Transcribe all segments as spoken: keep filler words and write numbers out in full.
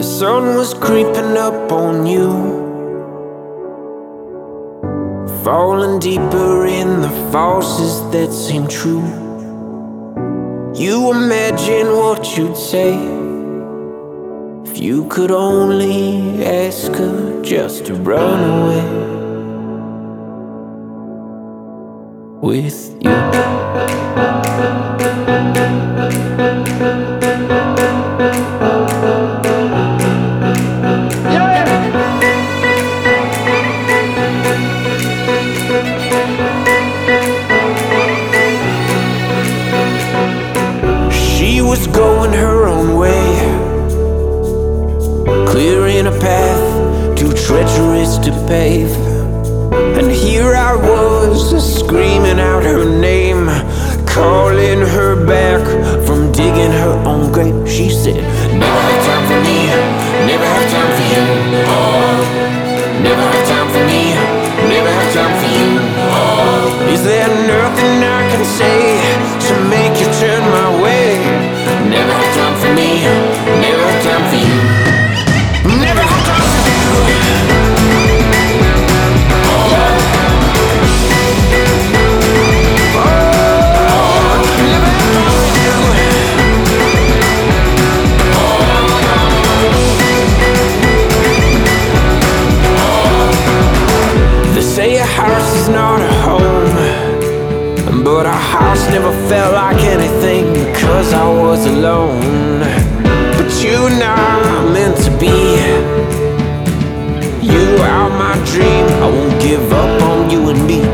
sun was creeping up on you, falling deeper in the falses that seem true. You imagine what you'd say if you could only ask her just to run away with you. She was going her own way, clearing a path too treacherous to pave. And here I was, screaming out her name, calling her back from digging her own grave. She said, never have time for me, never have time for you. Oh, never have time for me, never have time for you. Oh, is there nothing I can say to make you turn my way? Never have time for me, never have time for you. Never have time for you. Say a house is not a home, but a house never felt like anything because I was alone. But you and I are meant to be. You are my dream, I won't give up on you and me.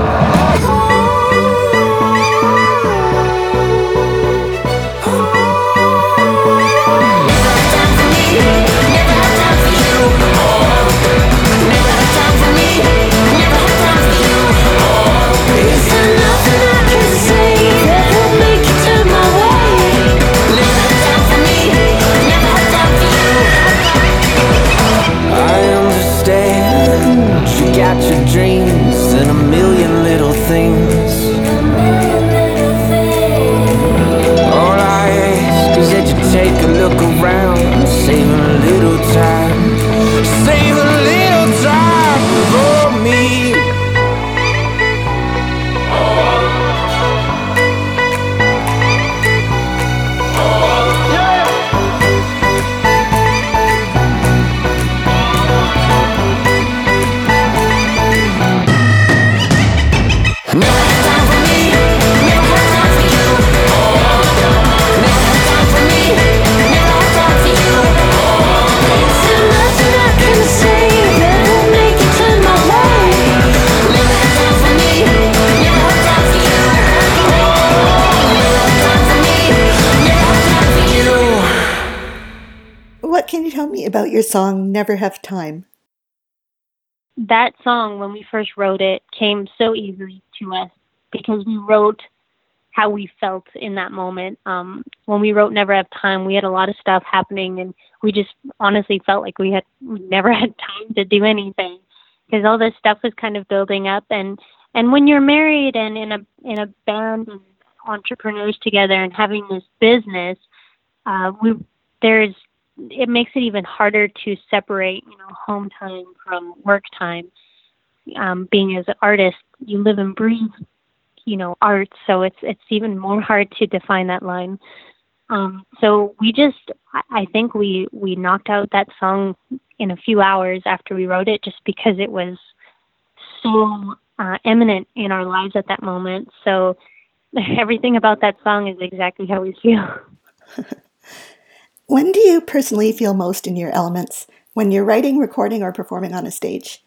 Your dreams and a million little things. All I ask is that you take a look around, save a little time, save a little time for me. What can you tell me about your song, Never Have Time? That song, when we first wrote it, came so easily to us because we wrote how we felt in that moment. Um, when we wrote Never Have Time, we had a lot of stuff happening, and we just honestly felt like we had we never had time to do anything because all this stuff was kind of building up. And, and when you're married and in a in a band and entrepreneurs together and having this business, uh, we there's it makes it even harder to separate, you know, home time from work time. Um, being as an artist, you live and breathe, you know, art, so it's it's even more hard to define that line. Um, so we just, I think we we knocked out that song in a few hours after we wrote it, just because it was so uh, eminent in our lives at that moment. So everything about that song is exactly how we feel. When do you personally feel most in your elements? When you're writing, recording, or performing on a stage?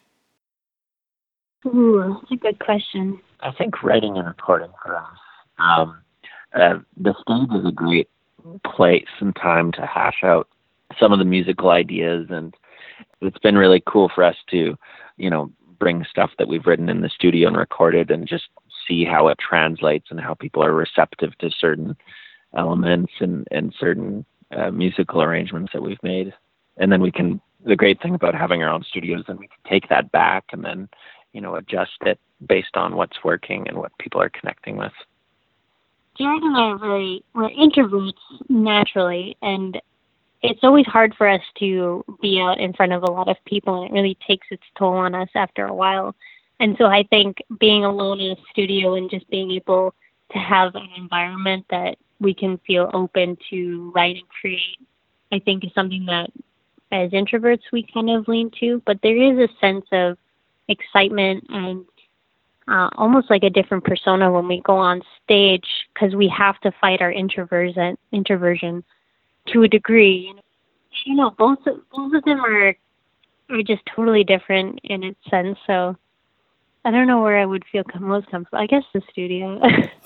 Ooh, that's a good question. I think writing and recording for us. Um, uh, the stage is a great place and time to hash out some of the musical ideas, and it's been really cool for us to, you know, bring stuff that we've written in the studio and recorded and just see how it translates and how people are receptive to certain elements and, and certain uh, musical arrangements that we've made. And then we can, the great thing about having our own studios, then we can take that back and then, you know, adjust it based on what's working and what people are connecting with. Jared and I are very, we're introverts naturally, and it's always hard for us to be out in front of a lot of people, and it really takes its toll on us after a while. And so I think being alone in a studio and just being able to have an environment that we can feel open to write and create, I think is something that as introverts we kind of lean to. But there is a sense of excitement and uh, almost like a different persona when we go on stage, because we have to fight our introversion, introversion to a degree. You know, both both of them are are just totally different in its sense. So I don't know where I would feel most comfortable. I guess the studio.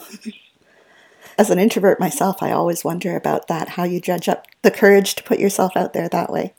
As an introvert myself, I always wonder about that, how you dredge up the courage to put yourself out there that way.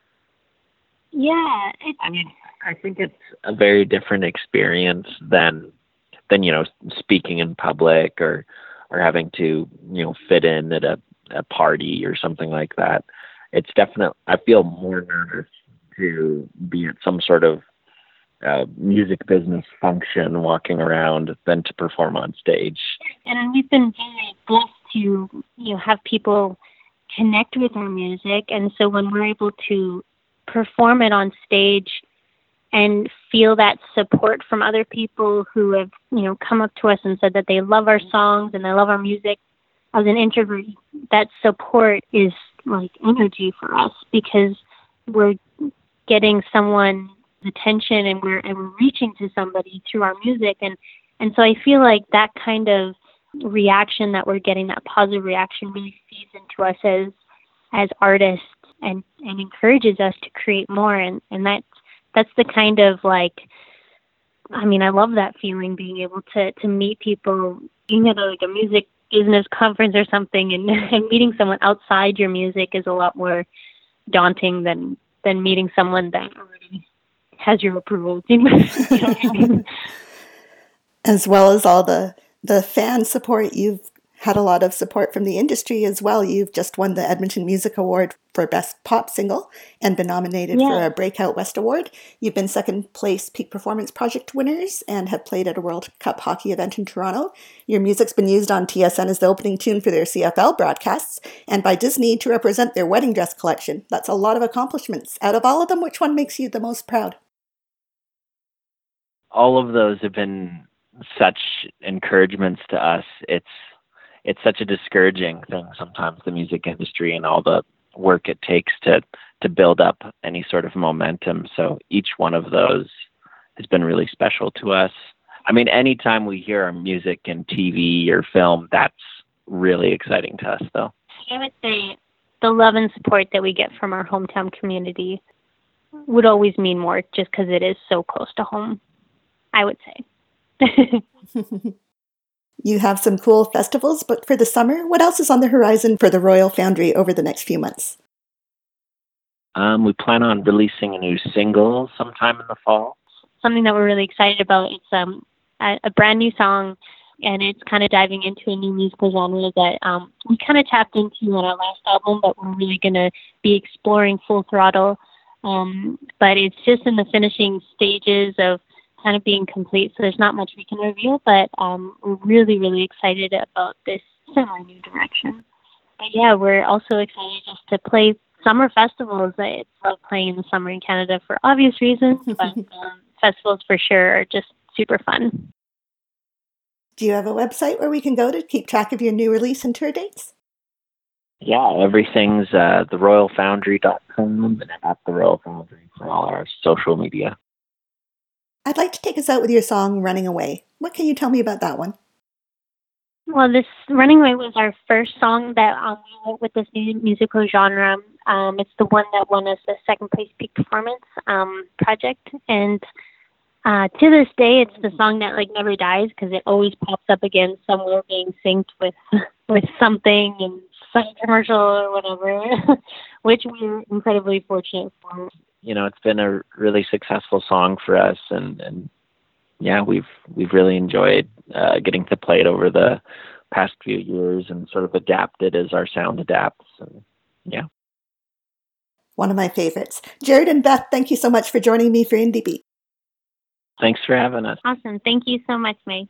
Yeah. It, I mean, I think it's a very different experience than, than you know, speaking in public or or having to, you know, fit in at a, a party or something like that. It's definitely, I feel more nervous to be at some sort of uh, music business function walking around than to perform on stage. And we've been very blessed to, you know, have people connect with our music. And so when we're able to perform it on stage and feel that support from other people who have, you know, come up to us and said that they love our songs and they love our music, as an introvert, that support is like energy for us, because we're getting someone's attention and we're and we're reaching to somebody through our music. And and so I feel like that kind of reaction that we're getting, that positive reaction, really feeds into us as as artists and, and encourages us to create more. And, and that that's the kind of like, I mean, I love that feeling, being able to, to meet people, being at a, like a music business conference or something, and, and meeting someone outside your music is a lot more daunting than, than meeting someone that already has your approval. You know what I mean? As well as all the, the fan support, you've had a lot of support from the industry as well. You've just won the Edmonton Music Award for Best Pop Single and been nominated yeah. for a Breakout West Award. You've been second place Peak Performance Project winners and have played at a World Cup hockey event in Toronto. Your music's been used on T S N as the opening tune for their C F L broadcasts and by Disney to represent their wedding dress collection. That's a lot of accomplishments. Out of all of them, which one makes you the most proud? All of those have been such encouragements to us. It's it's such a discouraging thing sometimes, the music industry and all the work it takes to to build up any sort of momentum. So each one of those has been really special to us. I mean, anytime we hear our music in T V or film, that's really exciting to us, though. I would say the love and support that we get from our hometown community would always mean more, just because it is so close to home, I would say. You have some cool festivals booked for the summer. What else is on the horizon for the Royal Foundry over the next few months? Um, we plan on releasing a new single sometime in the fall. Something that we're really excited about. It's um, a, a brand new song, and it's kind of diving into a new musical genre that um, we kind of tapped into on our last album, but we're really going to be exploring full throttle. Um, but it's just in the finishing stages of kind of being complete, so there's not much we can reveal, but um, we're really, really excited about this semi new direction. But yeah, we're also excited just to play summer festivals. I love playing in the summer in Canada for obvious reasons, but um, festivals for sure are just super fun. Do you have a website where we can go to keep track of your new release and tour dates? Yeah, everything's uh, the royal foundry dot com and at The Royal Foundry for all our social media. I'd like to take us out with your song, Running Away. What can you tell me about that one? Well, this Running Away was our first song that um, we wrote with this new musical genre. Um, it's the one that won us the second place Peak Performance um, project. And uh, to this day, it's the song that like never dies, because it always pops up again somewhere being synced with, with something in some commercial or whatever, which we're incredibly fortunate for. You know, it's been a really successful song for us, and, and yeah, we've we've really enjoyed uh, getting to play it over the past few years and sort of adapt it as our sound adapts. And yeah, one of my favorites. Jared and Beth, thank you so much for joining me for Indie Beat. Thanks for having us. Awesome. Thank you so much, May.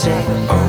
say, oh.